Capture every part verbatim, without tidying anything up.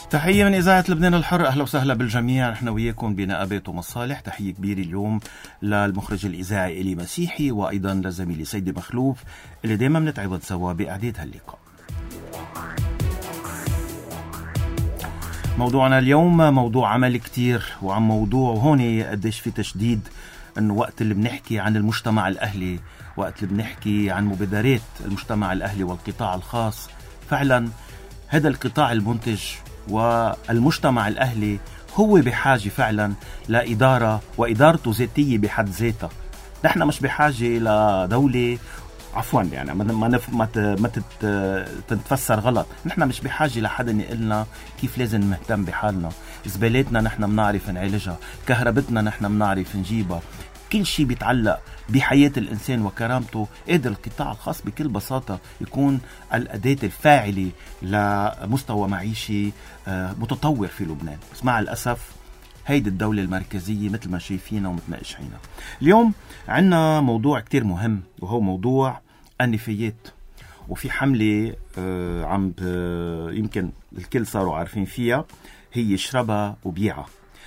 تحية من إذاعة لبنان الحر، أهلا وسهلا بالجميع. نحن وياكم بنقابات ومصالح. تحية كبيرة اليوم للمخرج الإذاعي إلي مسيحي، وأيضا لزميلي سيدي مخلوف اللي دايما بنتعبد سوا بإعداد هاللقاء. موضوعنا اليوم موضوع عمل كتير، وعن موضوع هون قديش في تشديد أنه وقت اللي بنحكي عن المجتمع الأهلي، وقت اللي بنحكي عن مبادرات المجتمع الأهلي والقطاع الخاص، فعلا هذا القطاع المنتج والمجتمع الأهلي هو بحاجة فعلا لإدارة، وإدارته ذاتية بحد ذاتها. نحن مش بحاجة لدولة، عفوا يعني ما نف... ما, ت... ما تت... تتفسر غلط، نحن مش بحاجة لحدا يقلنا كيف لازم نهتم بحالنا. زبالتنا نحن بنعرف نعالجها، كهربتنا نحن بنعرف نجيبها، كل شيء بيتعلق بحياة الإنسان وكرامته. قادر القطاع الخاص بكل بساطة يكون الأداة الفاعلة لمستوى معيشي متطور في لبنان. بس مع الأسف هيدي الدولة المركزية مثل ما شايفينا ومتناقشينها. اليوم عنا موضوع كتير مهم، وهو موضوع النفايات. وفي حملة عم يمكن الكل صاروا عارفين فيها، هي اشربها وبيعها.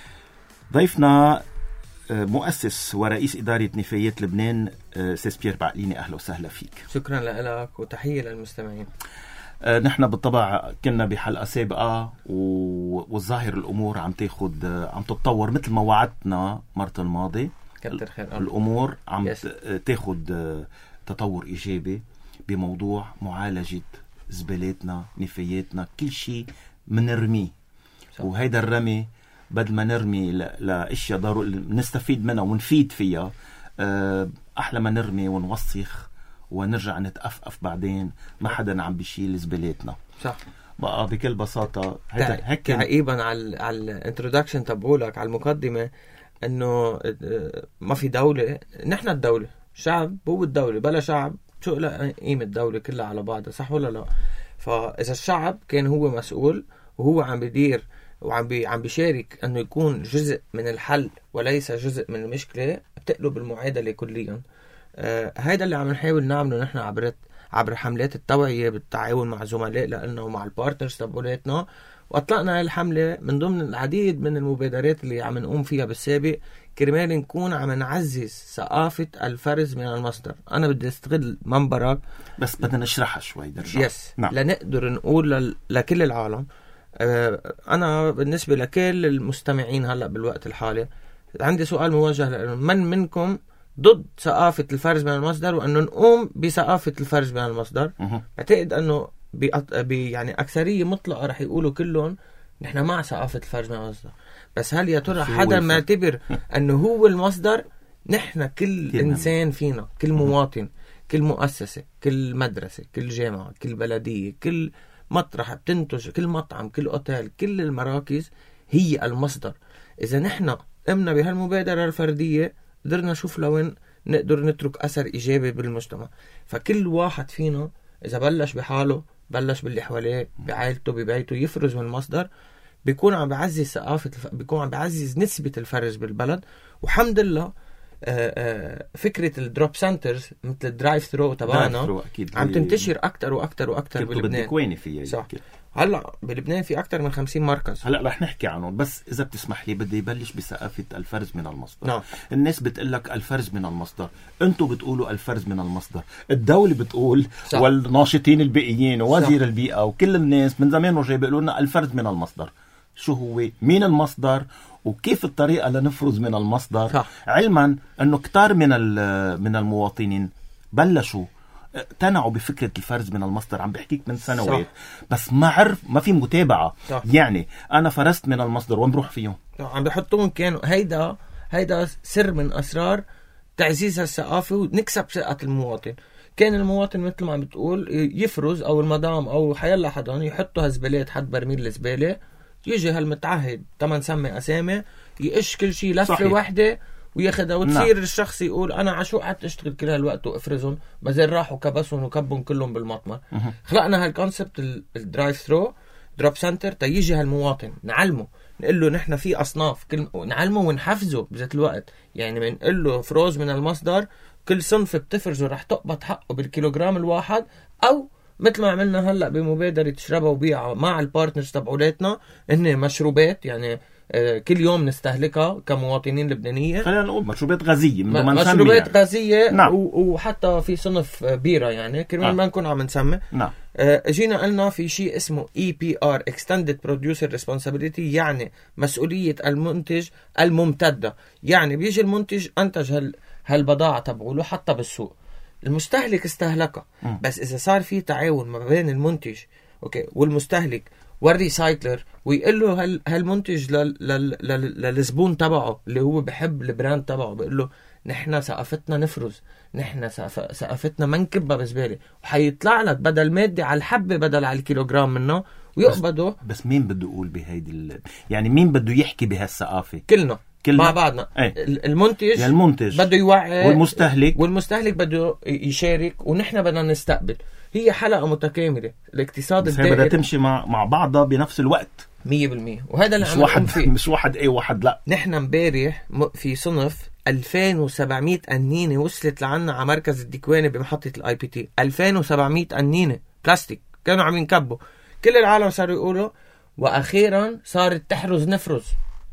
ضيفنا مؤسس ورئيس إدارة نفايات لبنان سيس بيير بعقليني، أهلا وسهلا فيك. شكرا لك وتحية للمستمعين. آه نحن بالطبع كنا بحلقة سابقة، والظاهر الأمور عم تاخد عم تتطور مثل ما وعدتنا مرة الماضي. كتر خير. الأمور عم يس. تاخد تطور إيجابي بموضوع معالجة زبالاتنا، نفاياتنا، كل شيء منرميه. وهيدا الرمي بدل ما نرمي لأشياء ضروري نستفيد منها ونفيد فيها، أحلى ما نرمي ونوسخ ونرجع نتأفأف بعدين ما حدا عم بيشيل زبالاتنا. صح. بقى بكل بساطة هيك تعقيبا على على الانترودكشن تبعولك، على المقدمة، انه ما في دولة، نحن الدولة، شعب هو الدولة، بلا شعب شو لا قيمة الدولة كلها على بعضها، صح ولا لا؟ فإذا الشعب كان هو مسؤول وهو عم بيدير وعم بي عم بيشارك انه يكون جزء من الحل وليس جزء من المشكله، بتقلب المعادله كليا. آه هيدا اللي عم نحاول نعمله نحن عبر عبر حملات التوعيه بالتعاون مع زملاء لنا ومع البارتنرز تبعولاتنا. واطلقنا الحمله من ضمن العديد من المبادرات اللي عم نقوم فيها بالسابق، كرمال نكون عم نعزز ثقافه الفرز من المصدر. انا بدي استغل منبرك بس بدنا نشرحها شوي درجة. يس. نعم. لنقدر نقول ل... لكل العالم. أنا بالنسبة لكل المستمعين هلأ بالوقت الحالي عندي سؤال موجه لهم: من منكم ضد ثقافة الفرز من المصدر وأنه نقوم بثقافة الفرز من المصدر؟ أعتقد أنه بي يعني أكثرية مطلقة رح يقولوا كلهم نحن مع ثقافة الفرز من المصدر. بس هل يا ترى حدا معتبر أنه هو المصدر؟ نحن كل إنسان فينا، كل مواطن، كل مؤسسة، كل مدرسة، كل جامعة، كل بلدية، كل مطرح بتنتج، كل مطعم، كل اوتيل، كل المراكز هي المصدر. اذا نحن قمنا بهالمبادره الفرديه قدرنا نشوف لوين نقدر نترك اثر ايجابي بالمجتمع. فكل واحد فينا اذا بلش بحاله، بلش باللي حواليه، بعائلته، ببيته، يفرز من المصدر، بيكون عم بعزز ثقافه، بيكون عم بعزز نسبه الفرز بالبلد. وحمد لله آآ آآ فكرة الدروب سنترز مثل الدرايف ثرو تبعنا عم تنتشر أكتر وأكتر وأكتر بلبنان. وين فيها صح. هلا بلبنان في أكتر من خمسين مركز. هلا رح نحكي عنهم، بس إذا بتسمح لي بدي يبلش بثقافة الفرز من المصدر. نعم. الناس بتقلك الفرز من المصدر، أنتوا بتقولوا الفرز من المصدر، الدولة بتقول صح. والناشطين البيئيين ووزير صح. البيئة وكل الناس من زمان وجاي بيقولوا لنا الفرز من المصدر. شو هو؟ مين المصدر؟ وكيف الطريقة لنفرز من المصدر؟ صح. علما أنه كتار من من المواطنين بلشوا اقتنعوا بفكرة الفرز من المصدر، عم بحكيك من سنوات، بس ما عرف، ما في متابعة. صح. يعني أنا فرزت من المصدر وين بروح فيهم؟ عم بحطون كانوا هيدا هيدا سر من أسرار تعزيز الثقافة ونكسب ثقة المواطن. كان المواطن مثل ما عم بتقول يفرز، أو المدام أو حيلا حدا يحطوا هالزبالات حد برميل الزبالة، يجي هالمتعهد تمن سمي أسامي يقش كل شيء لفة واحدة وياخدها، وتصير نعم. الشخص يقول أنا عشو قعدت أشتغل كل هالوقت وأفرزهم، بزين راحوا كبسهم وكبهم كلهم بالمطمر. خلقنا هالكونسبت الدرايف ثرو دروب سنتر تيجي هالمواطن نعلمه، نقول له نحن في أصناف، كل نعلمه ونحفزه بذات الوقت. يعني بنقول له فروز من المصدر، كل صنف بتفرزه رح تقبض حقه بالكيلوغرام الواحد، أو مثل ما عملنا هلا بمبادره تشربها وبيعها مع البارتنرز تبعولاتنا، ان مشروبات يعني كل يوم نستهلكها كمواطنين لبنانيين. خلينا نقول مشروبات غازيه، مشروبات يعني. غازيه. نعم. وحتى في صنف بيره يعني كرمال آه. ما نكون عم نسمي. نعم. آه جينا قلنا في شيء اسمه إي بي آر Extended Producer Responsibility، يعني مسؤوليه المنتج الممتده. يعني بيجي المنتج انتج هال هالبضاعه تبعوله حتى بالسوق، المستهلك استهلكها، بس اذا صار في تعاون ما بين المنتج اوكي والمستهلك والريسايكلر، ويقول له هال هالمنتج لل لل لل للزبون تبعه اللي هو بحب البراند تبعه، بيقول له نحن ثقافتنا نفرز، نحن ثقافتنا ما نكبها بزباله، وحيطلع لك بدل مادي على الحبه بدل على الكيلوغرام منه ويقبضه. بس, بس مين بده يقول بهيدي ال... يعني مين بده يحكي بهالثقافه؟ كلنا كلنا مع بعضنا. ايه؟ المنتج يعني المنتج بده يوعي، والمستهلك والمستهلك بده يشارك، ونحن بدنا نستقبل. هي حلقة متكاملة. الاقتصاد الدائري بدها تمشي مع مع بعضها بنفس الوقت مية بالمية، وهذا اللي مش واحد فيه. مش واحد اي واحد لا. نحن امبارح في صنف ألفين وسبعمية قنينة وصلت لعنا على مركز الدكواني بمحطة الاي بي تي. ألفين وسبعمية قنينة بلاستيك كانوا عم ينكبوا. كل العالم صاروا يقولوا واخيرا صارت تحرز نفرز،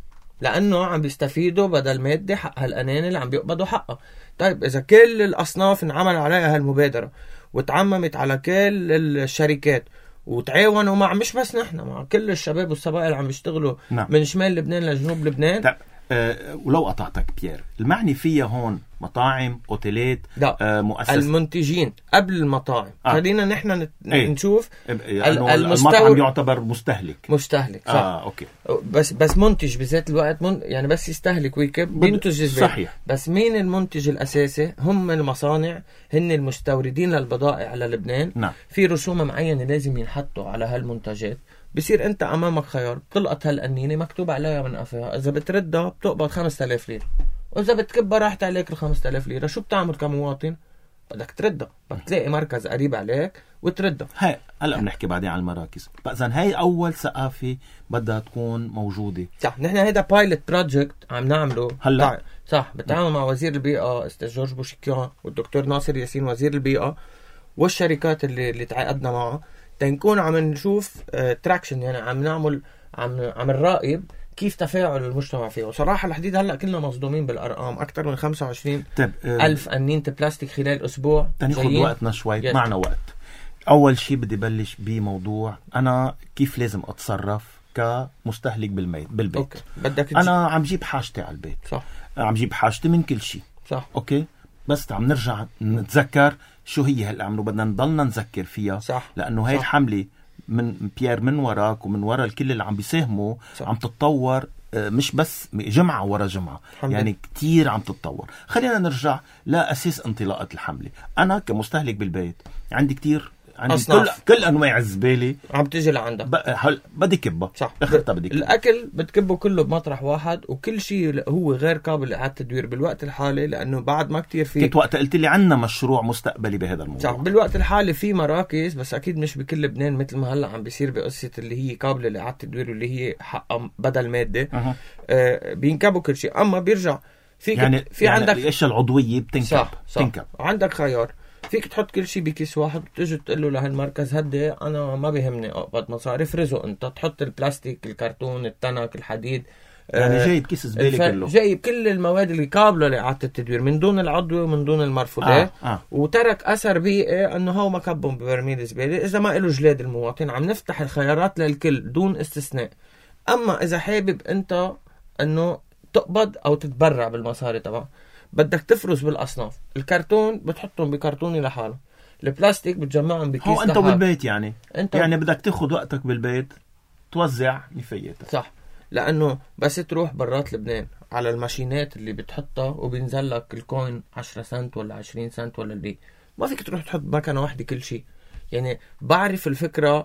لانه عم بيستفيدوا بدل مادي حق هالقنانة اللي عم بيقبضوا حقها. طيب اذا كل الاصناف انعمل عليها هالمبادرة وتعممت على كل الشركات وتعاونوا مع مش بس نحن، مع كل الشباب والصبايا اللي عم يشتغلوا نعم. من شمال لبنان لجنوب لبنان. طيب أه ولو قطعتك بيير، المعني فيها هون مطاعم، اوتيلات، أه مؤسسات، المنتجين قبل المطاعم. آه. خلينا نحن نت... ايه؟ نشوف يعني المطعم يعتبر مستهلك مستهلك صح. آه، أوكي. بس بس منتج بذات الوقت من... يعني بس يستهلك ويكب بينتج صحيح. بس مين المنتج الأساسي؟ هم المصانع، هن المستوردين للبضائع على لبنان. نعم. في رسوم معينة لازم ينحطوا على هالمنتجات. بصير انت امامك خيار، بتلقط هالقنينه مكتوب عليها من قفاها، اذا بتردها بتقبض خمسة آلاف ليره، واذا بتكبها راحت عليك ال خمسة آلاف ليره. شو بتعمل كمواطن؟ بدك تردها، بدك تلاقي مركز قريب عليك وتردها. هاي هلا بنحكي بعدين عن المراكز. اذا هاي اول ثقافه بدها تكون موجوده. صح. نحن هيدا بايلوت بروجكت عم نعمله هلا صح بالتعاون مع وزير البيئه استاذ جورج بوشكيان والدكتور ناصر ياسين وزير البيئه والشركات اللي اللي تعاقدنا معها، تنكون عم نشوف تراكشن. يعني عم نعمل عم عم نراقب كيف تفاعل المجتمع فيه. وصراحه الحديد هلا كلنا مصدومين بالارقام، اكثر من خمسة وعشرين طيب ألف قنينه بلاستيك خلال اسبوع. تناخذ وقتنا شوي، معنا وقت. اول شيء بدي بلش بموضوع انا كيف لازم اتصرف كمستهلك بالبيت بالبيت أوكي. بدك انا عم جيب حاجتي على البيت صح. عم جيب حاجتي من كل شيء صح. اوكي، بس عم نرجع نتذكر شو هي هالعمل وبدنا نضلنا نذكر فيها صح. لانه هاي الحمله من بيير من وراك ومن ورا الكل اللي عم بيساهموا عم تتطور، مش بس جمعة ورا جمعة، يعني كتير عم تتطور. خلينا نرجع لأساس انطلاقة الحملة. أنا كمستهلك بالبيت عندي كتير عندي كل, كل أنواع الزبالة عم تيجي لعندك، بدي كبها صح. اخرتها بدي كبها. الأكل بتكبه كله بمطرح واحد، وكل شيء هو غير قابل لإعادة التدوير بالوقت الحالي، لأنه بعد ما كتير في كنت وقت قلت لي عنا مشروع مستقبلي بهذا الموضوع. صح. بالوقت الحالي في مراكز، بس أكيد مش بكل لبنان مثل ما هلا عم بيصير بقصة اللي هي قابلة لإعادة التدوير واللي هي حقها بدل مادة. أه. آه بينكبوا كل شيء، أما بيرجع في يعني في يعني عندك الاشياء العضوية بتنكب. صح. صح. تنكب. عندك خيار، فيك تحط كل شيء بكيس واحد وتجي تقول له لهالمركز هدي انا ما بيهمني اقبض مصاري، فرزه انت تحط البلاستيك، الكرتون، التنك، الحديد، يعني آه جايب كيس زباله كله، جايب كل المواد اللي قابله لاعاده التدوير من دون العضوي ومن دون المرفوضات. آه. آه. وترك اثر بيئي انه هو ما كبهم ببرميل زباله اذا ما له جلاد المواطن. عم نفتح الخيارات للكل دون استثناء. اما اذا حابب انت انه تقبض او تتبرع بالمصاري تبعك، بدك تفرز بالاصناف. الكرتون بتحطهم بكرتوني لحاله، البلاستيك بتجمعهم بكيس هو انت لحاله. بالبيت يعني انت يعني بدك تاخذ وقتك بالبيت توزع نفاياتك. صح. لانه بس تروح برات لبنان على الماشينات اللي بتحطها وبينزل لك الكوين عشرة سنت ولا عشرين سنت ولا اللي ما فيك تروح تحط مكنه واحده كل شيء. يعني بعرف الفكره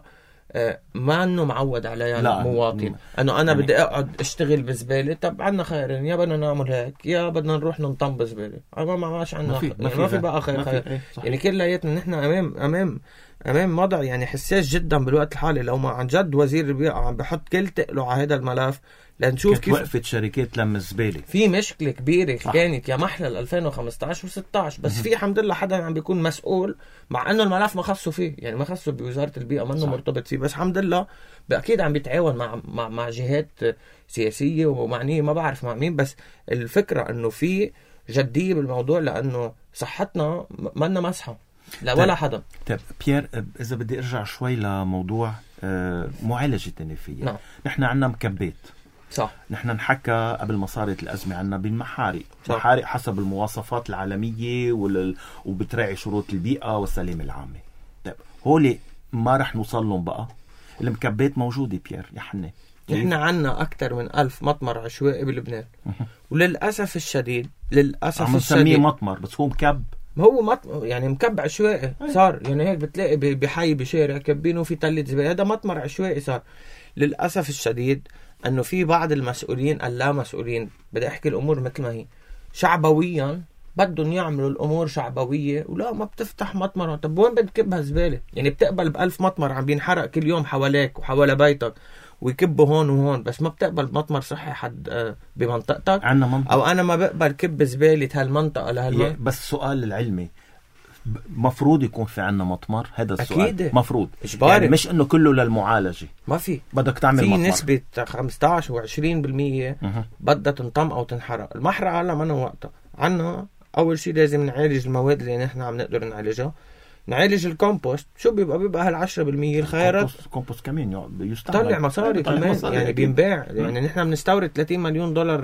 ما انه معود عليها المواطن انه انا يعني بدي اقعد اشتغل بزباله. طب عنا خيرين، يا بدنا نعمل هيك يا بدنا نروح ننطم بزباله. ما ماش عنا، ما في, ما في, ما في بقى خير خير. ايه يعني كلياتنا نحن امام امام امام وضع يعني حساس جدا بالوقت الحالي. لو ما عن جد وزير البيئه عم بحط كل تقله على هذا الملف لنشوف كيف وقفت شركات لم الزبالة. في مشكلة كبيرة صح. كانت يا محلى ألفين وخمسة عشر وستة عشر بس في الحمد لله حدا عم بيكون مسؤول، مع انه الملف ما خصه فيه، يعني ما خصه بوزارة البيئة، منه مرتبط فيه، بس الحمد لله اكيد عم بيتعاون مع مع مع جهات سياسية ومعنية، ما بعرف مع مين، بس الفكرة انه في جدية بالموضوع، لانه صحتنا منا مسحة لا ولا حدا. طيب بيير، اذا بدي ارجع شوي لموضوع معالجة التنفية. نعم. نحن عنا مكبات صح. نحن نحكى قبل ما صارت الأزمة عنا بالمحارق، محارق حسب المواصفات العالمية وال... وبتراعي شروط البيئة والسلامة العامة. طيب هولي ما رح نوصل لهم بقى، المكبات موجودة بيير يا حنة. نحن عنا أكثر من ألف مطمر عشوائي بلبنان وللأسف الشديد للأسف عم نسميه مطمر بس هو مكب، ما هو مطمر يعني مكب عشوائي صار، يعني هيك بتلاقي بحي بشارع كبينه في تلة زبالة، هذا مطمر عشوائي صار. للأسف الشديد أنه في بعض المسؤولين اللا مسؤولين، بدي أحكي الأمور مثل ما هي، شعبويا بدهم يعملوا الأمور شعبوية، ولا ما بتفتح مطمر. طب وين بتكبها زبالة؟ يعني بتقبل بألف مطمر عم بينحرق كل يوم حواليك وحوالي بيتك ويكبوا هون وهون، بس ما بتقبل مطمر صحي حد بمنطقتك. عنا منطقة. أو أنا ما بقبل كب زبالة هالمنطقة لهالمنطقة. بس سؤال العلمي، مفروض يكون في عنا مطمر؟ هذا السؤال أكيد. مفروض إجباري. يعني مش إنه كله للمعالجة، ما في بدك تعمل في مطمر. نسبة خمسة عشر وعشرين بالمية بدها تنطم أو تنحرق. المحرقة هلا ما وقتها. عنا أول شيء لازم نعالج المواد اللي نحن عم نقدر نعالجها، نعالج الكومبوست. شو بيبقى بيبقى هالعشرة بالمية الخيارات. الكومبوست كمان يستعمل، طلع مصاري كمان مصاري يعني بينباع. يعني نحن بنستورد ثلاثين مليون دولار،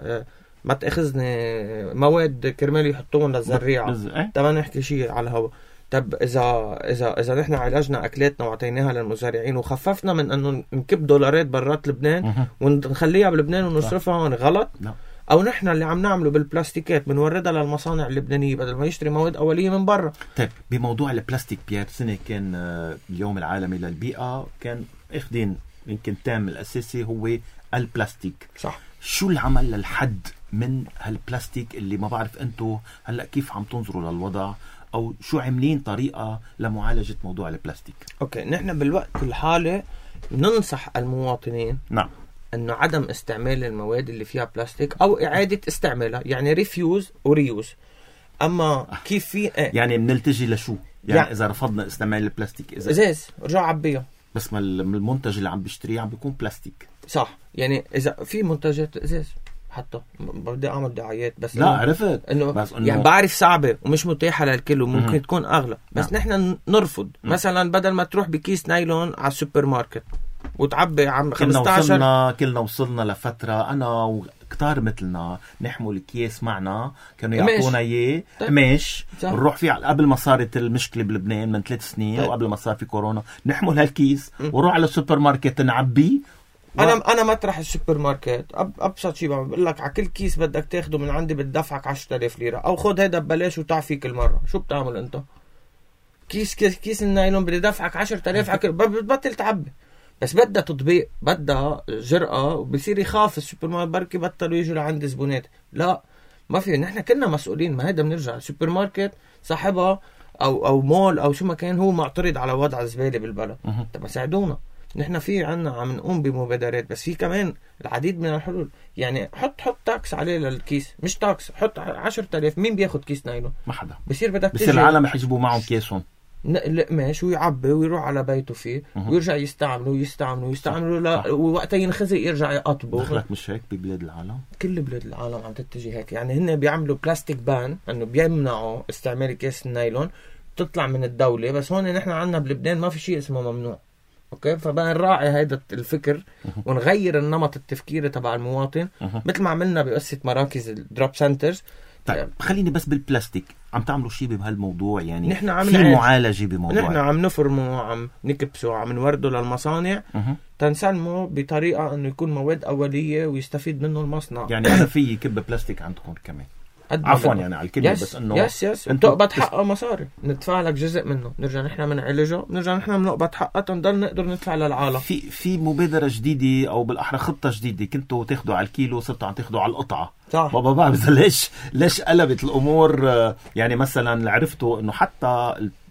ما تأخذني مواد كرمال يحطوهم للزريعة. طبعا نحكي شيء على الهواء. طب إذا إذا إذا نحن عالجنا أكلاتنا وعطيناها للمزارعين وخففنا من إنه نكب دولارات برات لبنان ونخليها بلبنان ونصرفها هون، غلط؟ لا. أو نحن اللي عم نعمله بالبلاستيكات بنوردها للمصانع اللبنانية بدل ما يشتري مواد أولية من برا. طيب بموضوع البلاستيك بيير، سنة كان اليوم العالمي للبيئة، كان اخدين يمكن تام الأساسي هو البلاستيك. صح. شو العمل للحد من هالبلاستيك اللي ما بعرف أنتو هلأ كيف عم تنظروا للوضع، أو شو عاملين طريقة لمعالجة موضوع البلاستيك؟ أوكي، نحن بالوقت الحالي ننصح المواطنين نعم أنه عدم استعمال المواد اللي فيها بلاستيك أو إعادة استعمالها، يعني ريفيوز وريوز. أما كيف في إيه؟ يعني بنلتجي لشو؟ يعني, يعني إذا رفضنا استعمال البلاستيك، إذا إزاز رجع عبيها، بس ما المنتج اللي عم بيشتريه عم بيكون بلاستيك. صح. يعني إذا في منتجات إزاز، حتى بدي أعمل دعايات بس لا عرفت إنه بس إنه يعني بعرف صعبة ومش متاحة للكل وممكن م- تكون أغلى، بس نحن ن- نرفض. م- مثلا بدل ما تروح بكيس نايلون على السوبر ماركت وتعبي عم خمسة عشر، وصلنا كلنا وصلنا لفترة أنا وكتار مثلنا نحمل الكيس معنا، كانوا يعطونا إياه قماش نروح فيه قبل ما صارت المشكلة بلبنان من ثلاث سنين. طيب. وقبل ما صار في كورونا نحمل هالكيس ونروح على السوبر ماركت نعبي. و... انا انا مطرح السوبر ماركت أب... ابسط شيء بقول لك على كل كيس بدك تاخده من عندي بدفعك عشرة آلاف ليره، او خد هيدا ببلاش وتعفي كل مره. شو بتعمل انت؟ كيس كيس, كيس النايلون بدي دفعك عشرة آلاف عكر... بتبطل تعبي. بس بدها تطبيق، بدها جرأة، وبصير يخاف السوبر ماركت بركي بطلوا يجوا لعند زبونات. لا ما في، نحن كنا مسؤولين. ما هيدا بنرجع السوبر ماركت صاحبها او او مول او شو ما كان هو معترض على وضع الزباله بالبلد. طب ساعدونا. نحن في عنا عم نقوم بمبادرات، بس في كمان العديد من الحلول. يعني حط حط تاكس عليه للكيس، مش تاكس، حط عشرة آلاف. مين بياخد كيس نايلون؟ ما حدا. بصير بدك بصير العالم يحجبوا معهم كيسهم ماشي ويعبي ويروح على بيته فيه ويرجع يستعملوا ويستعملوا ويستعملوا لا، ووقتها ينخزق يرجع يقطبه. دخلك مش هيك ببلاد العالم؟ كل بلاد العالم عم تتجه هيك. يعني هن بيعملوا بلاستيك بان، انه بيمنعوا استعمال كيس النايلون تطلع من الدولة. بس هون نحن عنا بلبنان ما في شيء اسمه ممنوع. اوكي، فبقى نراعي هيدا الفكر ونغير النمط التفكيري تبع المواطن مثل ما عملنا بقصة مراكز الدروب سنترز. طيب خليني بس بالبلاستيك، عم تعملوا شيء بهالموضوع؟ يعني نحن عم في معالجة بموضوع؟ نحن عم نفرمه، عم نكبسه، عم نورده للمصانع تنسلمه بطريقة انه يكون مواد اولية ويستفيد منه المصنع. يعني انا في كب بلاستيك عندكم كمان؟ عفوا يعني على الكلمة، بس انه يس يس بتقبض حقه مصاري، ندفع لك جزء منه، نرجع نحن بنعالجه، نرجع نحن بنقبض حقه تنضل نقدر ندفع للعالم. في في مبادرة جديدة او بالاحرى خطة جديدة، كنتوا تاخذوا على الكيلو صرتوا عم تاخذوا على القطعة. صح. بابا بعرف ليش ليش قلبت الامور. يعني مثلا عرفتوا انه حتى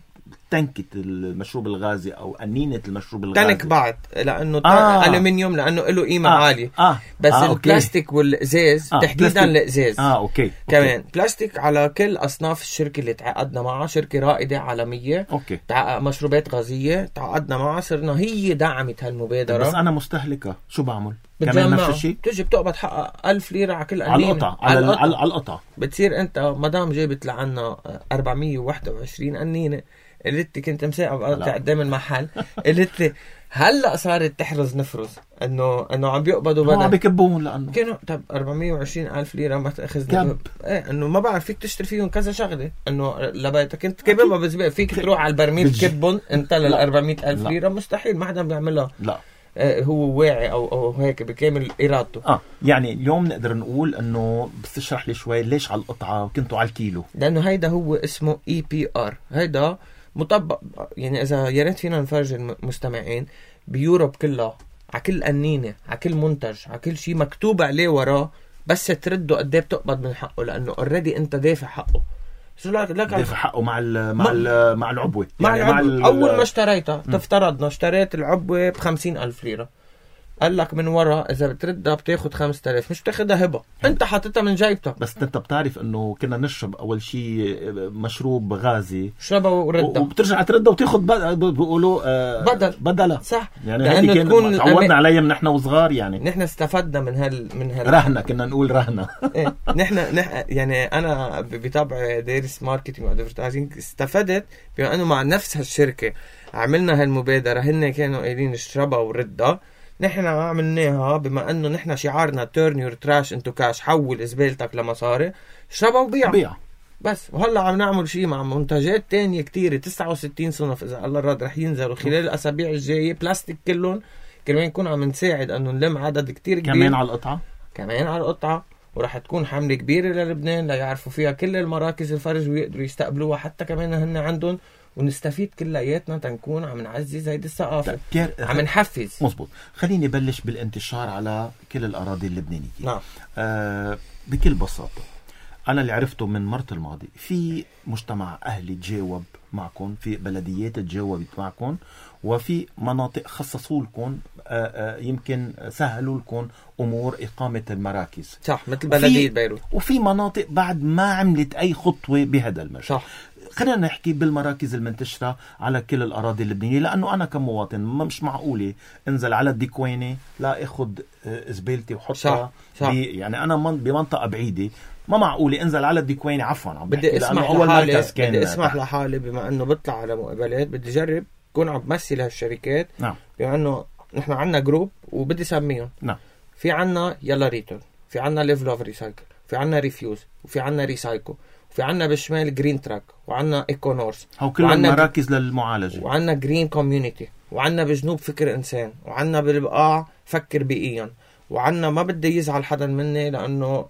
تنكة المشروب الغازي أو أنينة المشروب الغازي. تنك بعد لأنه آه. ألومنيوم لأنه له قيمة آه. عالية. آه. بس آه. البلاستيك والإزاز آه. تحديدا الإزاز آه. أوكي. كمان أوكي. بلاستيك على كل أصناف الشركة اللي تعقدنا معها، شركة رائدة عالمية أوكي. تع... مشروبات غازية تعقدنا معها، صرنا هي دعمت هالمبادرة. بس أنا مستهلكة شو بعمل؟ كمان بتجمع نفس الشيء؟ بتجي بتقبض حق ألف ليرة على كل على قنينة، القطع على على القطع. على القطع بتصير أنت مدام جابت لعنا أربعمية وواحد وعشرين قنينة، قلت لي كنت مساعد قدام المحل، قلت لي هلا صارت تحرز نفرز انه انه عم بيقبضوا بدل عم بيكبون لانه كانوا طب أربعمية وعشرين ألف ليره ما تاخذنا ايه انه ما بعرف فيك تشتري فيهم كذا شغله، انه لبيتك انت كبابه بس فيك تروح على البرميل تكبهم انت لل أربعمية ألف ليره، مستحيل ما حدا بيعملها. لا آه هو واعي او او هيك بكامل ارادته. اه يعني اليوم نقدر نقول انه بس تشرح لي شوي ليش على القطعه وكنتوا على الكيلو؟ لانه هيدا هو اسمه اي بي ار، هيدا مطبق يعني اذا يا ريت فينا نفرج المستمعين بيوروب كلها على كل قنينه على كل منتج على كل شيء مكتوب عليه وراه، بس ترده قد ايه بتقبض من حقه لانه اوريدي انت دافع حقه. شو لك لك دافع حقه مع ال مع ال مع العبوه مع يعني العبوة. مع اول ما اشتريتها تفترضنا اشتريت العبوه بخمسين ألف ليره، قال لك من ورا اذا بتردها بتاخد خمسة آلاف، مش بتاخدها هبه، انت حاطتها من جيبتك. بس انت بتعرف انه كنا نشرب اول شيء مشروب غازي شربها وردها وبترجع تردها وتاخد بيقولوا آه بدل بدلها صح، يعني هذه كان تعودنا عليها من احنا وصغار، يعني نحن استفدنا من هال من هال رهنه كنا نقول رهنه إيه. نحن نح... يعني انا بطبع دارس ماركتينج وادفرتايزنج استفدت بما انه مع نفس هالشركه عملنا هالمبادره، هن كانوا قايلين اشربها وردها، نحن عملناها بما انه نحن شعارنا turn your trash into cash، حول زبالتك لمصاري، اشربها وبيع بيع بس. وهلا عم نعمل شيء مع منتجات تانية كتيرة، تسعة وستين صنف اذا الله راد رح ينزلوا خلال الاسابيع الجايه بلاستيك كلهم، كمان نكون عم نساعد انه نلم عدد كتير كبير كمان على القطعه كمان على القطعه، ورح تكون حملة كبيرة للبنان ليعرفوا فيها كل المراكز الفرج ويقدروا يستقبلوها حتى كمان هن عندهم، ونستفيد كلياتنا تنكون عم نعزز هيدي الثقافة، عم نحفز. مزبوط. خليني بلش بالانتشار على كل الأراضي اللبنانية. نعم. آه بكل بساطة أنا اللي عرفته من مرت الماضي في مجتمع أهلي تجاوب معكم، في بلديات تجاوبت معكم، وفي مناطق خصصوا لكم آه آه يمكن سهلوا لكم أمور إقامة المراكز، صح، مثل بلدية بيروت. وفي مناطق بعد ما عملت أي خطوة بهذا المجال. صح. خلينا نحكي بالمراكز المنتشرة على كل الأراضي اللبنانية، لأنه أنا كمواطن مش معقولة انزل على الديكوينة لا أخذ زبالتي وحطها يعني أنا بمنطقة بعيدة، ما معقولة انزل على الديكوينة عفوا عم بدي اسمح لحالي بدي اسمح لحالي بما أنه بطلع على مقابلات بدي جرب كون عم بمثل هالشركات. نعم. بما أنه نحن عنا جروب وبدي سميهم. نعم. في عنا يلا ريتون، في عنا ليف لوف ريسايكل، في عنا ريفيوز، وفي عنا ريسايكو، وفي عنا بالشمال جرين تراك، وعنا ايكو نورس، هو كل المراكز للمعالجة، وعنا جرين كوميونيتي، وعنا بجنوب فكر انسان، وعنا بالبقاع فكر بيئيا، وعنا ما بدي يزعل حدا مني لانه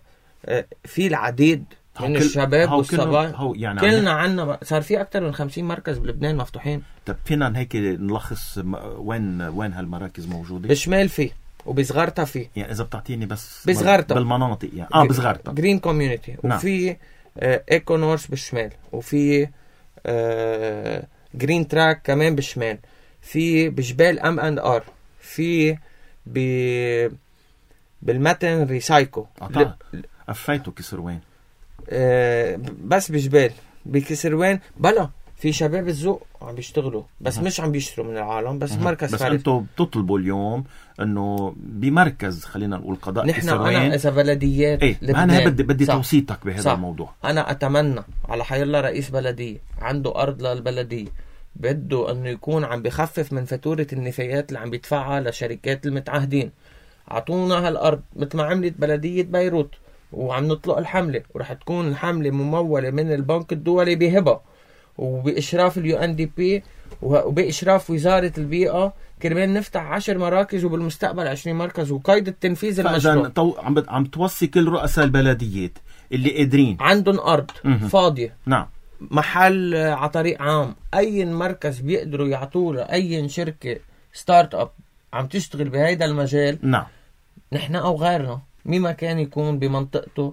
في العديد من الشباب والصبايا يعني كلنا عنا صار في اكثر من خمسين مركز بلبنان مفتوحين. طب فينا هيك نلخص وين وين هالمراكز موجودة؟ بالشمال فيه وبصغرتها فيه، يعني اذا بتعطيني بس بصغرتها بالمناطق يعني اه بصغرتها جرين كوميونيتي، وفي آه ايكو نورس بالشمال، وفي آه جرين تراك كمان بالشمال، في بجبال ام اند ار، في ب بالمتن ريسايكو. ل... قفيتوا كسروان آه بس بجبال بكسروان بلا في شباب الذوق عم بيشتغلوا بس مه. مش عم بيشتروا من العالم بس مه. مركز بس انتوا بتطلبوا اليوم انه بمركز خلينا نقول قضاء نحن انا اذا بلديات ايه انا بدي بدي توصيتك بهذا صح. الموضوع انا اتمنى على حيالله رئيس بلديه عنده ارض للبلديه بده انه يكون عم بخفف من فاتوره النفايات اللي عم بيدفعها لشركات المتعهدين، اعطونا هالارض مثل ما عملت بلديه بيروت وعم نطلق الحمله، ورح تكون الحمله مموله من البنك الدولي بهبه وبإشراف اليو ان دي بي وبإشراف وزارة البيئة، كرمال نفتح عشر مراكز وبالمستقبل عشرين مركز وقيد التنفيذ المشروع. طو... عم بت... عم توصي كل رؤساء البلديات اللي قادرين عندهم أرض م-م. فاضية نعم محل على طريق عام، أي مركز بيقدروا يعطوله أي شركة ستارت اب عم تشتغل بهيدا المجال نعم نحن أو غيرنا مما كان يكون بمنطقته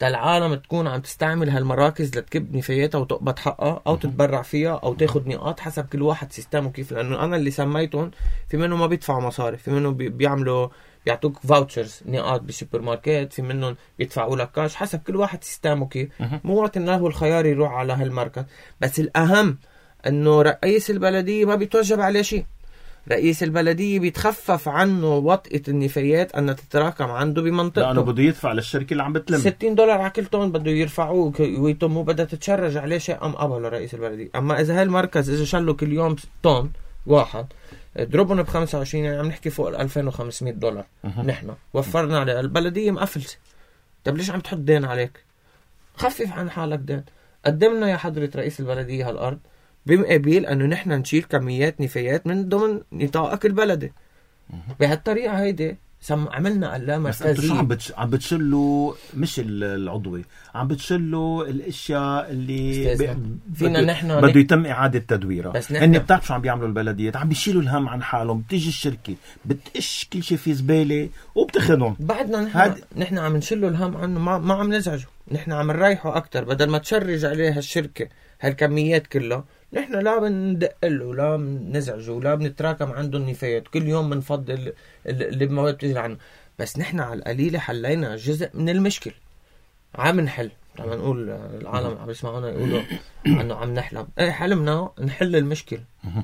تا العالم تكون عم تستعمل هالمراكز لتكب نفاياتها وتقبض حقها او تتبرع فيها او تاخد نقاط حسب كل واحد سيستمه كيف. لانه انا اللي سميتهم في منهم ما بيدفعوا مصاري، في منهم بيعملوا بيعطوك فاوتشرز نقاط بالسوبر ماركت، في منهم بيدفعوا لك كاش، حسب كل واحد سيستمه كيف. مواطن له الخيار يروح على هالمركز. بس الاهم انه رئيس البلديه ما بيتوجب عليه شيء. رئيس البلديه بيتخفف عنه وطئه النفايات ان تتراكم عنده بمنطقته، لانه بده يدفع للشركه اللي عم بتلم ستين دولار على كل طن بده يرفعوه ويتموا، بدها تتشرج عليه شيء ام قبل رئيس البلديه. اما اذا هالمركز اذا شلوا كل يوم طن واحد اضربهم ب خمسة وعشرين، يعني عم نحكي فوق ال ألفين وخمسمية دولار. نحن وفرنا على البلديه مقفلسه. طب ليش عم تحط دين عليك؟ خفف عن حالك دين. قدمنا يا حضره رئيس البلديه هالارض بمقابل انه نحن نشيل كميات نفايات من ضمن نطاقك البلدي. بهالطريقه هيدي سم عملنا قلا مركزي. عم بتش... عم بتشلوا مش العضوي، عم بتشلوا الاشياء اللي ب... فينا نحن بده يتم اعاده تدويرها. بس هن بتعرف شو عم بيعملوا البلديات؟ عم بيشيلوا الهم عن حالهم. بتيجي الشركه بتقش كل شيء في زباله وبتاخذهم. بعدنا نحن هاد... نحن عم نشيلوا الهم عنه، ما, ما عم نزعجه. نحن عم نريحه اكثر بدل ما تشرج عليه هالشركه هالكميات كلها. نحن لا بندق له لا بنزعجه ولا بنتراكم عنده النفايات. كل يوم بنفضل اللي ما بتجي عنه. بس نحن على القليله حلينا جزء من المشكل. عم نحل. طبعا نقول العالم عم يسمعونا يقولوا انه عم نحلم. ايه حلمنا نحل المشكل.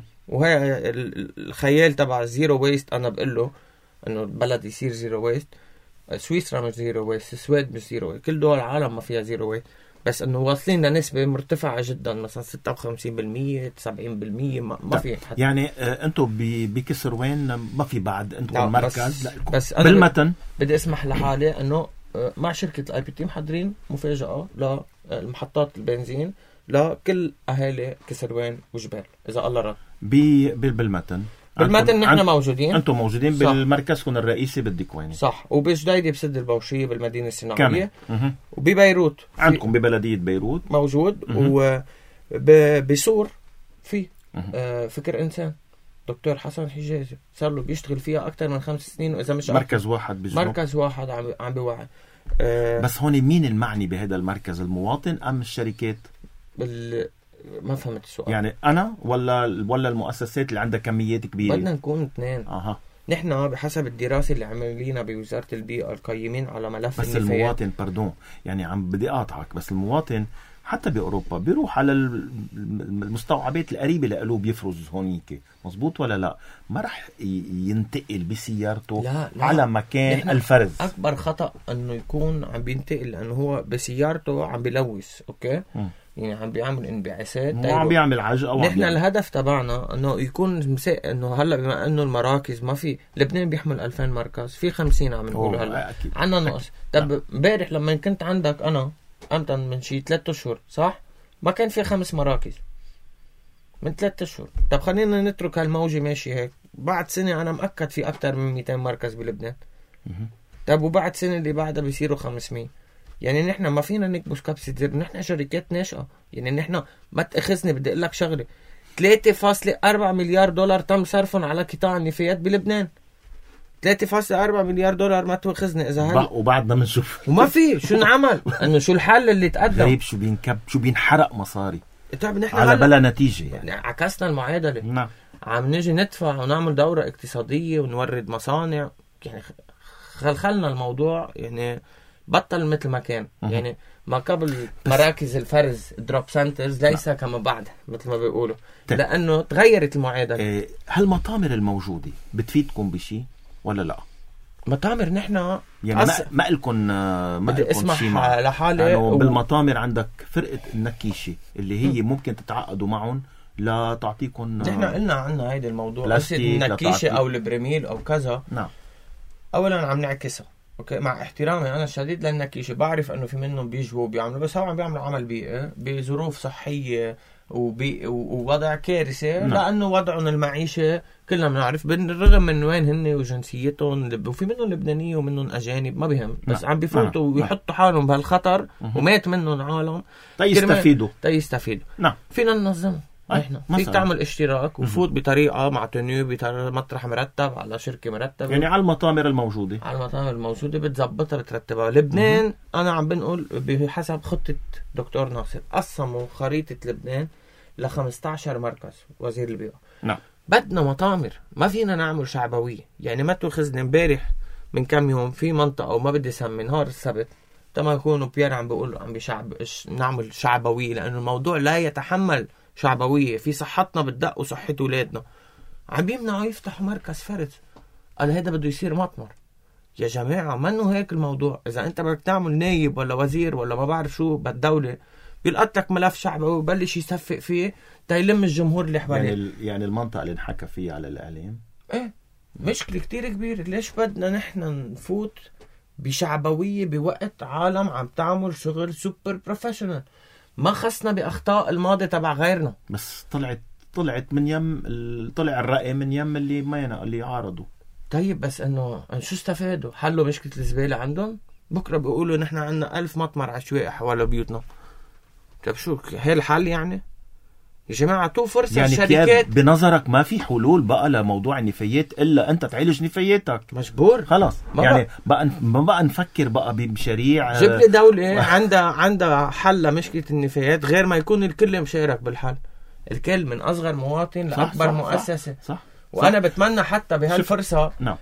وهي الخيال تبع زيرو ويست. انا بقول له انه البلد يصير زيرو ويست. سويسرا مش زيرو ويست، السويد مش زيرو ويست، كل دول العالم ما فيها زيرو ويست. بس انه واصلين لنسبه مرتفعه جدا، مثلا ستة وخمسين بالمية سبعين بالمية ما, ما في حتى. يعني آه انتم بكسروان ما في بعد انتم المركز. بس, بس أنا بالمتن بدي اسمح لحالي انه مع شركه الاي بي تي محضرين مفاجاه للمحطات البنزين لكل اهالي كسروان وجبال اذا الله رد. بالمتن بالمتن نحن موجودين. انتم موجودين بالمركزكم الرئيسي بالديكواني صح. وبجديدة بسد البوشية بالمدينة الصناعية. وببيروت عندكم ببلدية بيروت موجود. وبسور في آه فكر إنسان دكتور حسن حجازي صار له بيشتغل فيها أكتر من خمس سنين. وإذا مش مركز واحد بجنوب. مركز واحد عم عم بيوعي. آه بس هون مين المعني بهذا المركز؟ المواطن أم الشركات؟ بال ما فهمت السؤال. يعني أنا ولا ولا المؤسسات اللي عندها كميات كبيرة؟ بدنا نكون اثنين. أها. نحن بحسب الدراسة اللي عملينا بوزارة البيئة القيمين على ملف بس النفايات. المواطن باردون يعني عم بدي أقاطعك، بس المواطن حتى بأوروبا بيروح على المستوعبات القريبة لقلوب بيفرز هونيك، مزبوط ولا لا؟ ما رح ينتقل بسيارته لا لا. على مكان الفرز. أكبر خطأ أنه يكون عم بينتقل لأنه هو بسيارته عم بيلوث. أوكي م. يعني عم بيعمل انبعاثات، مو عم بيعمل عجقة. نحن الهدف تبعنا انه يكون مسا... انه هلا بما انه المراكز ما في، لبنان بيحمل ألفين مركز، في خمسين عم نقول هلا عنا نقص. طب امبارح لما كنت عندك انا امتى من شي ثلاثة اشهر صح ما كان في خمس مراكز من ثلاثة اشهر. طب خلينا نترك هالموجة ماشي هيك، بعد سنة انا مأكد في اكتر من مئتين مركز بلبنان. طب وبعد سنة اللي بعدها بيصيروا خمسمية. يعني نحن ما فينا نكبس كبسة زر. نحن شركات ناشئة. يعني نحن ما تأخذني بدي اقول لك شغله، ثلاثة فاصلة أربعة مليار دولار تم صرفهم على قطاع النفايات بلبنان. ثلاثة فاصلة أربعة مليار دولار ما تأخذني اذا هل وبعدنا بنشوف وما في شو نعمل. انه شو الحل اللي تقدم؟ غريب شو بينكب شو بينحرق مصاري طيب نحن على بلا نتيجة. يعني عكسنا المعادلة. نعم. عم نجي ندفع ونعمل دورة اقتصادية ونورد مصانع، يعني خلخلنا الموضوع. يعني بطل مثل ما كان. يعني ما قبل مراكز الفرز دروب سنترز ليس كما بعد مثل ما بيقولوا، لأنه تغيرت المعادلة. إيه هالمطامر الموجودة بتفيدكم بشيء ولا لا؟ مطامر نحن يعني أص... ما لكم ما بدي اسمح لحالي يعني و... بالمطامر عندك فرقة النكيشة اللي هي م. ممكن تتعقدوا معهم لا تعطيكم. نحن قلنا عنا هيدا الموضوع بس النكيشة أو البريميل أو كذا. نعم. أولا عم نعكسها اوكي مع احترامي انا الشديد للنكيشة، بعرف انه في منهم بيجوا بيعملوا، بس هو عم بيعملوا عمل بيئي بظروف صحية وبي ووضع كارثة. نعم. لانه وضعهم المعيشة كلنا بنعرف بالرغم من وين هن وجنسيتهم، وفي منهم لبنانية ومنهم اجانب ما بهم، بس نعم. عم بيفوتوا نعم. ويحطوا حالهم بهالخطر. نعم. ومات منهم عالم تيستفيدوا تيستفيدوا نعم. فينا ننظم احنا فيك تعمل اشتراك وفوت بطريقه مع تنيو بمطرح مرتب على شركه مرتبه، يعني على المطامر الموجوده على المطامر الموجوده بتزبطها بترتبها. لبنان مم. انا عم بنقول بحسب خطه دكتور ناصر قسموا خريطه لبنان ل خمسة عشر مركز وزير البيئه. نعم. بدنا مطامر، ما فينا نعمل شعبويه. يعني ما تاخذني امبارح من كم يوم في منطقه وما بدي اسمي نهار السبت تما يكونوا بيير عم بيقولوا عم بشعب نعمل شعبويه، لانه الموضوع لا يتحمل شعبويه. في صحتنا بتدق وصحه اولادنا، عم يمنعوا يفتحوا مركز فرز. قال هذا بده يصير مطمر. يا جماعه منه هيك الموضوع. اذا انت بدك تعمل نايب ولا وزير ولا ما بعرف شو بالدوله بيلقط لك ملف شعبوي وبلش يصفق فيه تيلم الجمهور اللي حواليه. يعني يعني المنطقه اللي انحكى فيها على الاعلام ايه مشكله كتير كبيره. ليش بدنا نحن نفوت بشعبويه بوقت عالم عم تعمل شغل سوبر بروفيشنال؟ ما خصنا باخطاء الماضي تبع غيرنا. بس طلعت طلعت من يم طلع الرأي من يم اللي ما اللي عارضوا. طيب بس انه شو استفادوا؟ حلوا مشكله الزباله عندهم؟ بكره بيقولوا نحن عندنا ألف مطمر عشوائي حوالي بيوتنا. طيب شو هي الحل يعني؟ يا جماعه تو فرصه يعني الشركات. بنظرك ما في حلول بقى لموضوع النفايات الا انت تعالج نفاياتك؟ مجبور خلاص. يعني بقى ما بقى نفكر بقى بمشاريع. جيب لي دوله عندها عندها حل لمشكله النفايات غير ما يكون الكل مشارك بالحل. الكل من اصغر مواطن لاكبر صح مؤسسه. صح, صح. وانا صح. بتمنى حتى بهالفرصه نعم.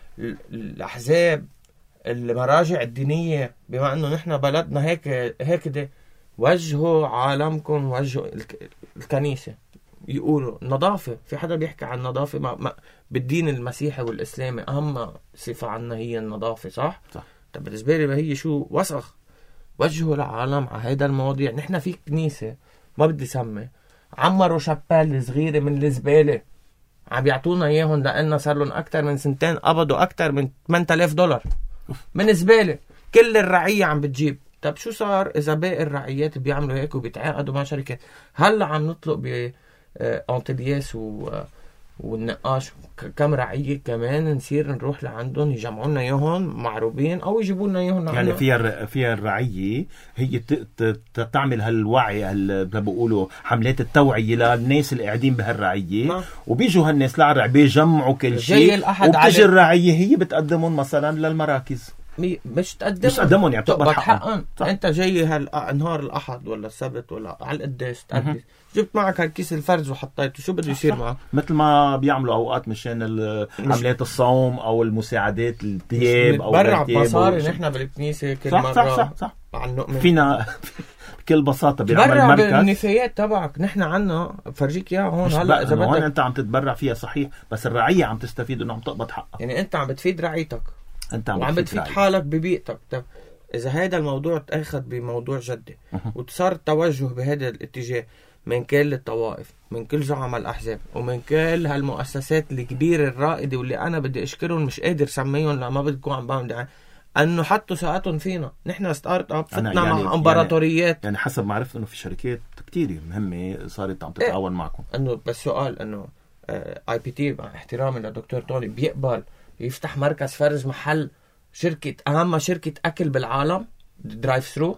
الاحزاب المراجع الدينيه بما انه نحن بلدنا هيك هيك ده وجهوا عالمكم، وجهوا الكنيسة. يقولوا نظافة. في حدا بيحكي عن نظافة ما ما بالدين المسيحي والإسلامي أهم صفة عنا هي النظافة، صح؟ صح. طب بالنسبة لي هي شو؟ وسخ. وجهوا العالم على هيدا المواضيع. نحن في كنيسة ما بدي سمي عمروا شابال صغيرة من الزبالة عم يعطونا إياهم لأننا صار لهم أكتر من سنتين قبضوا أكتر من ثمانية آلاف دولار من زبالة. كل الرعية عم بتجيب. طب شو صار إذا باقي الرعيات بيعملوا هيك وبيتعاقدوا مع شركات؟ هلا عم نطلق ب أنتدياس و والنقاش كم رعية كمان نصير نروح لعندهم يجمعوا لنا اياهم معروبين او يجيبوا لنا اياهم. يعني فيها فيها الرعية هي تعمل هالوعي هال بيقولوا حملات التوعية للناس اللي قاعدين بهالرعية ما. وبيجوا هالناس للرعية بيجمعوا كل شيء وبتجي الرعية هي بتقدمهم مثلا للمراكز. مش تقدمهم مش تقدمهم يعني بتقبض حقهم. انت جاي هالنهار الاحد ولا السبت ولا على القداس تقدس جبت معك هالكيس الفرز وحطيته، شو بده يصير معه؟ مثل ما بيعملوا اوقات مشان عمليات الصوم او المساعدات الثياب او برا مصاري. نحن بالكنيسه كل صح مره صح صح, صح. عن فينا بكل بساطه بنعمل مركز برا بالنفايات تبعك. نحن عنا فرجيك اياها هون هلا اذا بدك انت عم تتبرع فيها صحيح، بس الرعيه عم تستفيد انه عم تقبض حقها. يعني انت عم بتفيد رعيتك انت عم وعم بتفيد حالك ببيئتك. طب اذا هذا الموضوع تاخذ بموضوع جدي وصار التوجه بهذا الاتجاه من كل الطوائف، من كل زعماء الاحزاب، ومن كل هالمؤسسات الكبيره الرائده واللي انا بدي اشكرهم مش قادر سميهم لما بدكم عم بعمل انه حطوا ثقتهم فينا. نحن ستارت اب فتنا يعني مع امبراطوريات. يعني, يعني حسب ما عرفت انه في شركات كتير مهمه صارت عم تتعاون إيه؟ معكم. انه بس سؤال انه اي بي تي مع احترامي للدكتور توني بيقبل يفتح مركز فرز محل شركه اهم شركه اكل بالعالم درايف ثرو؟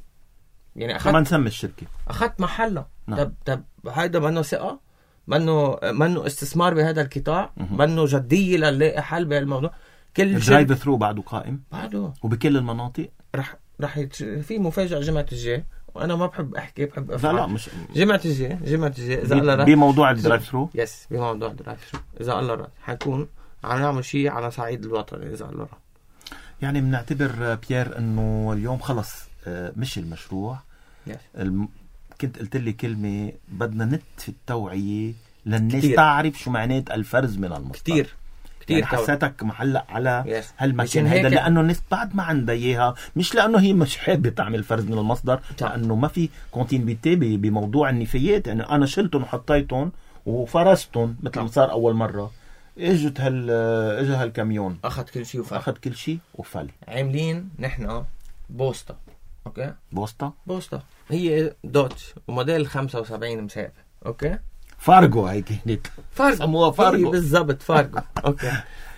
يعني اخذت ما نسمي الشركه اخذت محلها. نعم. طب طب هيدا منه ثقه؟ منه منه استثمار بهذا القطاع؟ منه جديه لنلاقي حل بهالموضوع؟ كل الدرايف ثرو بعده قائم بعده وبكل المناطق. رح رح يتش... في مفاجاه جمعه الجاي، وانا ما بحب احكي بحب افعل. لا لا مش جمعه الجاي جمعه الجاي اذا الله راد بموضوع الدرايف ثرو. يس بموضوع الدرايف ثرو اذا الله راد حنكون عم نعمل شيء على صعيد الوطن اذا الله راد. يعني بنعتبر بيير انه اليوم خلص مش المشروع. يس. الم... كنت قلت لي كلمه بدنا نت في التوعيه للناس كتير. تعرف شو معنات الفرز من المصدر. كتير كتير يعني حسيتك محلق على yes. هالمكان هذا لانه الناس بعد ما عندها اياها، مش لانه هي مش حابه تعمل فرز من المصدر، لانه ما في كونتينيتي بموضوع النفايات. يعني انا شلتهم وحطيتهم وفرستهم مثل ما صار اول مره. اجت هال اجى هالكاميون اخذ كل شيء وفل. اخذ كل شيء وفل. عاملين نحن بوسطه. اوكي بوسطه بوسطه هي دوتش وموديل خمسة وسبعين مسافه. اوكي فارجو هيك كانت فارجو سموها فارجو بالضبط فارجو. اوكي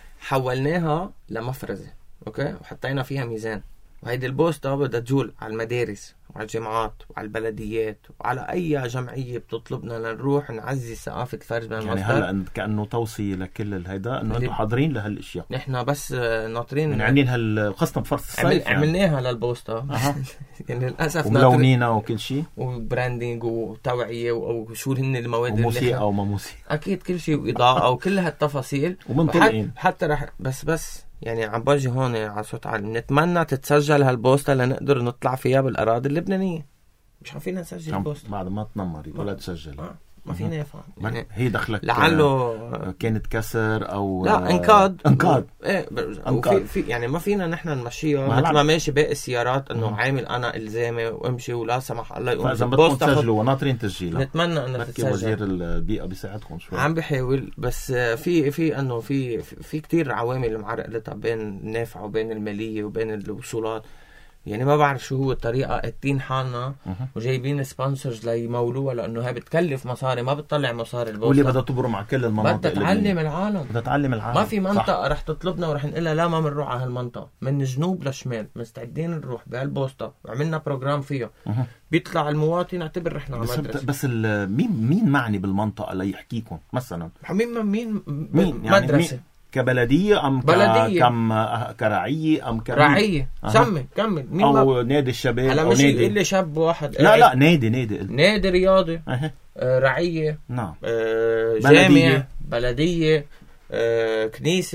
حولناها لمفرزه. اوكي وحطينا فيها ميزان، وهيدي البوسطه بدها تجول على المدارس وعلى الجامعات وعلى البلديات وعلى أي جمعية بتطلبنا لنروح نعزي ثقافة الفرز من يعني المصدر. هلا كأنه توصية لكل الهيدا انه انتم حاضرين لهالاشياء. نحن بس ناطرين يعني عاملين هال خاصة بفرص الصيف يعني. عملناها للبوسطة أه. يعني للأسف وملونينا وكل شيء وبراندينج وتوعية وشو هن المواد وموسيقى وما موسيقى أكيد كل شيء وإضاءة وكل هالتفاصيل ومنطلقين حتى رح بس بس يعني عم برجي هون على صوت عالي نتمنى تتسجل هالبوسطة لنقدر نطلع فيها بالأراضي اللبنانية. مش عارفين نسجل البوسطة بعد ما تنمري ولا تسجل آه. ما فينا يفهم يعني هي دخلك لعله كانت كسر او لا انقاض انقاض ايه وفي في يعني ما فينا نحن نمشيها مثل ما ماشي باقي السيارات انه عامل انا الزامي وامشي ولا سمح الله يقوم فاذا بدكم تسجلوا وناطرين تسجيلها نتمنى انها تتسجل. وزير البيئه بيساعدكم شوي عم بحاول بس في في انه في في كتير عوامل معرقلتها بين النافع وبين الماليه وبين الوصولات. يعني ما بعرف شو هو الطريقة قاتين حالنا وجايبين سبونسرز ليمولوها لأنه هي بتكلف مصاري ما بتطلع مصاري البوسطة. واللي بدها تبرم على كل المناطق بدها تعلم العالم بدها تعلم العالم. ما في منطقة رح تطلبنا ورح نقولها لا ما بنروح على هالمنطقة من جنوب لشمال مستعدين نروح بهالبوسطة وعملنا بروجرام فيها مه. بيطلع المواطن اعتبر رحنا على مدرسة. بس مين مين معني بالمنطقة ليحكيكم مثلا مين مين مين يعني مدرسة مين كبلدية أم بلدية. كم كرعية أم كمين رعية أه. سمي كمل مين أو ما... نادي الشباب هلا مش يقول لي شاب واحد لا لا نادي نادي نادي رياضي أه. آه رعية نعم آه جامعة بلدية آه كنيسة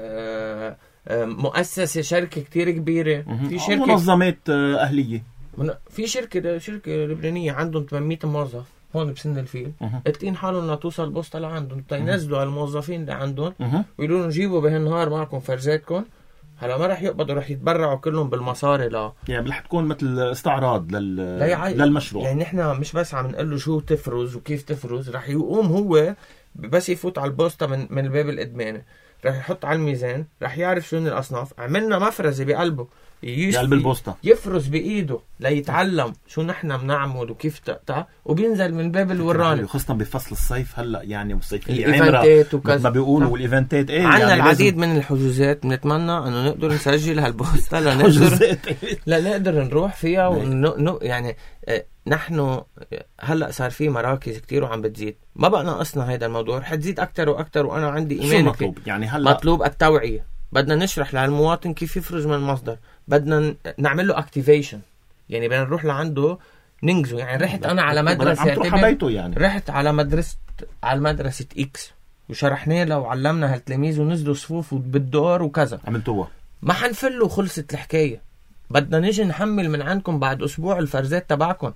آه آه مؤسسة شركة كتير كبيرة أه. في شركة منظمات آه أهلية في شركة شركة لبنانية عندهم ثمانمية موظف هون بسن الفيل قلتين حالهم لتوصل بوسطة لعندهم تينزلوا على الموظفين اللي عندهم ويقولوا لهم جيبوا بهالنهار معكم فرزاتكم. هلا ما رح يقبضوا رح يتبرعوا كلهم بالمصاري لا يعني رح تكون مثل استعراض لل... لا للمشروع. يعني نحن مش بس عم نقول له شو تفرز وكيف تفرز رح يقوم هو بس يفوت على البوسطة من من الباب القدماني رح يحط على الميزان رح يعرف شو الأصناف عملنا مفرزة بقلبه بقلب البوسطة يفرز بإيده ليتعلم شو نحن بنعمل وكيف تقطع وبينزل من الباب الوراني خاصة بفصل الصيف هلا يعني والصيف الإيفنتات وكذا ما بيقولوا والإيفنتات ايه عنا يعني العديد لازم... من الحجوزات بنتمنى انه نقدر نسجل هالبوسطة لنقدر لا نقدر نروح فيها ونو... يعني اه نحن هلا صار في مراكز كتير وعم بتزيد ما بقى ناقصنا هيدا الموضوع رح تزيد اكتر واكتر وانا عندي ايمان مطلوب يعني هلا مطلوب التوعية بدنا نشرح للمواطن كيف يفرز من المصدر بدنا نعمل له اكتيفيشن يعني بدنا نروح لعنده ننجزه يعني رحت انا على مدرسة يعني. رحت على مدرسة على مدرسة اكس وشرحنا له وعلمنا هالتلاميذ ونزلوا صفوف بالدور وكذا عملتوها ما حنفله خلصت الحكاية بدنا نيجي نحمل من عندكم بعد اسبوع الفرزات تبعكم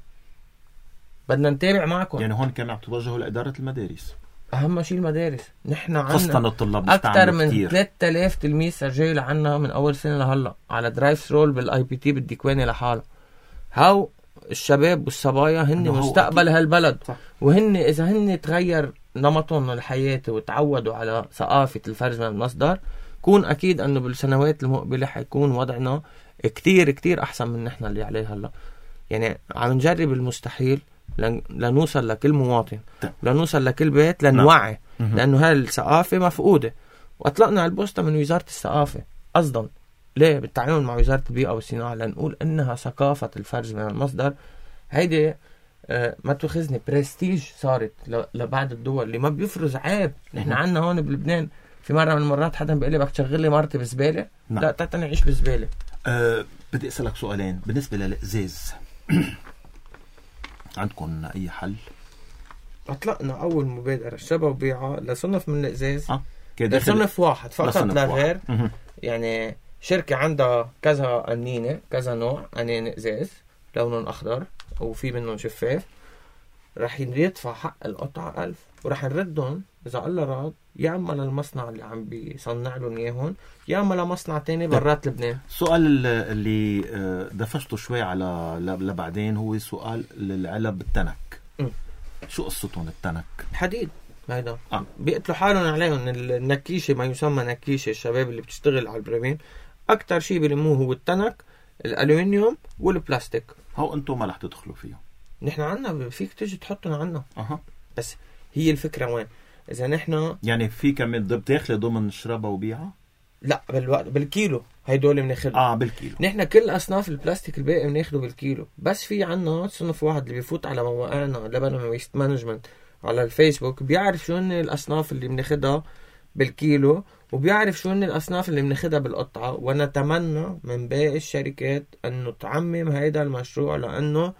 بدنا نتابع معكم يعني هون كان عم توجهوا لإدارة المدارس اهم شيء المدارس نحن عنا خاصة الطلاب اكثر من ثلاثة آلاف تلميذ سجلوا عنا من اول سنة لهلا على درايف ثرول بالاي بي تي بالديكواني لحاله هاو الشباب والصبايا هن مستقبل هالبلد صح. وهن اذا هن تغير نمطهم الحياتي وتعودوا على ثقافة الفرز من المصدر كون اكيد انه بالسنوات المقبلة حيكون وضعنا كتير كتير احسن من نحن اللي عليه هلا يعني عم نجرب المستحيل لنوصل لكل مواطن لنوصل لكل بيت لنوعي لأنه هاي الثقافة مفقودة وأطلقنا على البوسطة من وزارة الثقافة قصدا ليه بالتعاون مع وزارة البيئة والصناعة لنقول إنها ثقافة الفرز من المصدر هيدي آه ما تأخذني برستيج صارت لبعض الدول اللي ما بيفرز عيب نحن عنا هون بلبنان في مرة من المرات حدا بيقول لي بدك تشغل لي مرتي بزبالة لا تعتني عيش بزبالة. أه بدي أسألك سؤالين بالنسبة للإزاز عندكم أي حل؟ أطلقنا أول مبادرة شبه وبيعة لصنف من الإزاز أه لصنف واحد فقط لا غير يعني شركة عندها كذا قنينة كذا نوع قنين إزاز لونهم أخضر وفي منهم شفاف رح يدفع حق القطعة ألف ورح نردهم إذا الله راد يا أما للمصنع اللي عم بيصنع لهم إياهم يا أما لمصنع تاني برات لبنان. السؤال اللي دفشته شوي على لبعدين هو سؤال العلب بالتنك م. شو قصتهم التنك؟ حديد هيدا آه. بيقتلوا حالهم عليهم النكيشة ما يسمى نكيشة الشباب اللي بتشتغل على البرامين أكتر شيء بيلموه هو التنك الألومنيوم والبلاستيك. هو أنتم ما رح تدخلوا فيهم نحن عنا فيك تيجي تحطنا عنا أه. بس هي الفكرة وين إذا نحن يعني في كمان بتاخلي ضمن شربة وبيعة لا بالوقت بالكيلو هيدول بناخذ اه بالكيلو. نحن كل اصناف البلاستيك الباقي بناخده بالكيلو، بس في عنا صنف واحد اللي بيفوت على مواقعنا لبنان ويست مانجمنت على الفيسبوك بيعرف شو هن الاصناف اللي بناخدها بالكيلو، وبيعرف شو هن الاصناف اللي بناخدها بالقطعه. ونتمنى من باقي الشركات انه تعمم هيدا المشروع، لانه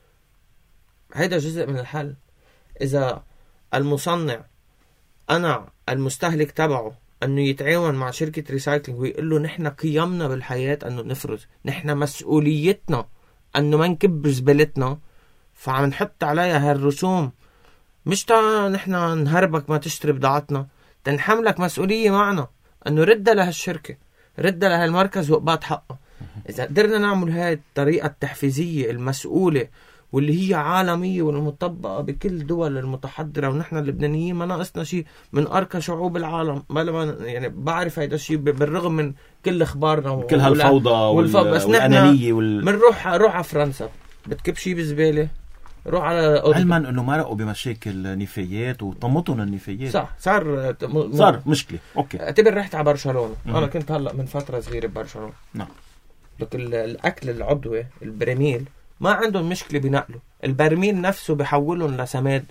هيدا جزء من الحل. اذا المصنع انا المستهلك تبعه انه يتعاون مع شركة ريسايكلينج ويقول له نحن قيمنا بالحياة انه نفرز، نحن مسؤوليتنا انه ما نكب زبالتنا، فعم نحط عليها هالرسوم، مش تا نحن نهربك ما تشتري بضاعتنا، تنحملك مسؤولية معنا انه ردها لهالشركة، ردها لهالمركز وقبات حقه. اذا قدرنا نعمل هاي الطريقة التحفيزية المسؤولة واللي هي عالمية والمطبقة بكل دول المتحضرة، ونحن اللبنانيين ما ناقصنا شيء من أرقى شعوب العالم، ما يعني بعرف هيدا الشيء بالرغم من كل اخبارنا كل هالفوضى والفوضى بس والأنانية وال... من روح روح على فرنسا بتكب شيء بزبالة، روح على أوروبا. علما انه مرقوا بمشاكل نفايات وطمطن النفايات. صح، صار م... صار مشكلة. اوكي، اعتبر رحت على برشلونة. م- انا كنت هلا من فترة صغيرة ببرشلونة. نعم. لك الاكل العضوي البرميل ما عندهم مشكلة بنقله، البرميل نفسه بحولهم لسماد.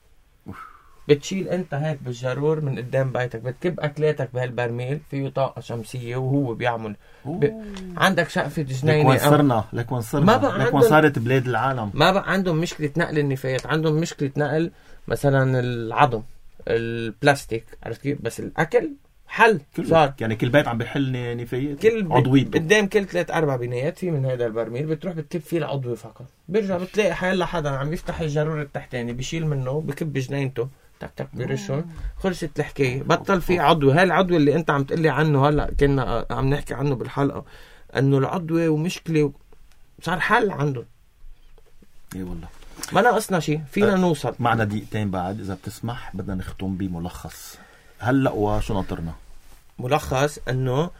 بتشيل انت هيك بالجرور من قدام بيتك، بتكب اكلاتك بهالبرميل، فيه طاقة شمسية وهو بيعمل ب... عندك شقفة جنينة. لك وين صرنا لك وين صرنا لك وين صارت بلاد العالم. ما بقى عندهم مشكلة نقل النفايات، عندهم مشكلة نقل مثلا العظم البلاستيك، عرفت كيف؟ بس الاكل حل صار. يعني كل بيت عم بيحل نفايات كل عضويته. قدام كل ثلاث اربع بنايات في من هذا البرميل، بتروح بتكب فيه العضوي فقط، بيرجع بتلاقي حيلا حدا عم يفتح الجرور التحتاني بيشيل منه بكب جنينته تك تك بيرشون، خلصت الحكايه، بطل في عضوي. هاي العضوي اللي انت عم تقلي عنه هلا كنا عم نحكي عنه بالحلقه، انه العضوي ومشكله صار حل عندهم. اي والله ما ناقصنا شيء، فينا أه نوصل. معنا دقيقتين بعد اذا بتسمح، بدنا نختم بملخص هلا وشو ناطرنا. ملخص انه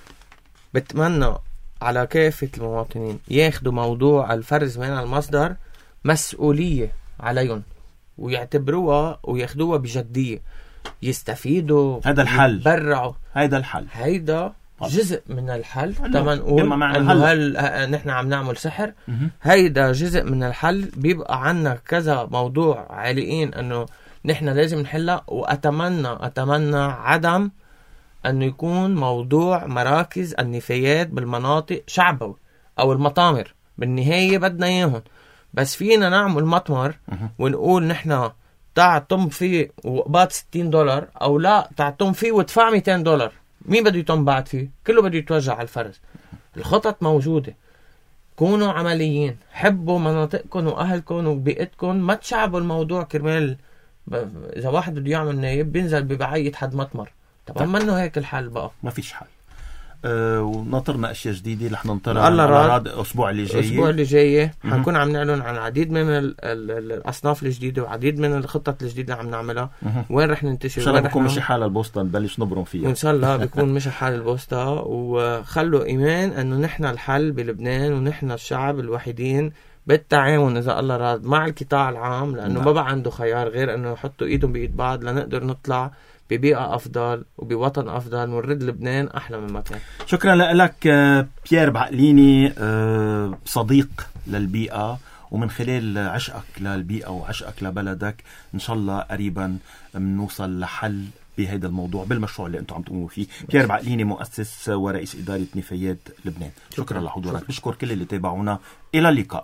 بتمنى على كافة المواطنين ياخدوا موضوع الفرز من المصدر مسؤولية عليهم، ويعتبروها وياخدوها بجدية، يستفيدوا. هذا الحل، يتبرعوا. هذا الحل، هيدا جزء من الحل. طبعا نقول انه هل نحن عم نعمل سحر؟ هيدا جزء من الحل. بيبقى عنا كذا موضوع عالقين انه نحن لازم نحلها، واتمنى اتمنى عدم انه يكون موضوع مراكز النفايات بالمناطق شعبوي او المطامر. بالنهاية بدنا اياهم، بس فينا نعمل مطمر ونقول نحن تعطم فيه وقبات ستين دولار، او لا تعطم فيه وادفع مئتين دولار. مين بده يتم بعد فيه؟ كله بده يتوجه على الفرز. الخطط موجودة، كونوا عمليين، حبوا مناطقكم واهلكم وبيئتكم، ما تشعبوا الموضوع كرمال ب... اذا واحد بده يعمل نايب بينزل ببعية حد مطمر. طبعا منه هيك الحل بقى، ما فيش حل. أه وناطرنا اشياء جديده رح ننطرها الله راد الاسبوع اللي جاي. الاسبوع اللي جاي حنكون عم نعلن عن العديد من ال ال ال الاصناف الجديده وعديد من الخطط الجديده اللي عم نعملها. مه. وين رح ننتشر، ان شاء الله بكون مشي حال البوسطه نبلش نبرم فيها، وان شاء الله بيكون مشي حال البوسطه. وخلوا ايمان انه نحن الحل بلبنان، ونحن الشعب الوحيدين بالتعاون اذا الله راد مع القطاع العام، لانه ما بقى عنده خيار غير انه يحطوا ايدهم بايد بعض لنقدر نطلع ببيئة أفضل وبوطن أفضل، ونرد لبنان أحلى من مكان. شكرا لك بيير بعقليني، صديق للبيئة، ومن خلال عشقك للبيئة وعشقك لبلدك إن شاء الله قريبا منوصل لحل بهذا الموضوع بالمشروع اللي أنتم عم تقوموا فيه. بيير بعقليني مؤسس ورئيس إدارة نفايات لبنان، شكرا, شكرا لحضورك. بشكر كل اللي تابعونا، إلى اللقاء.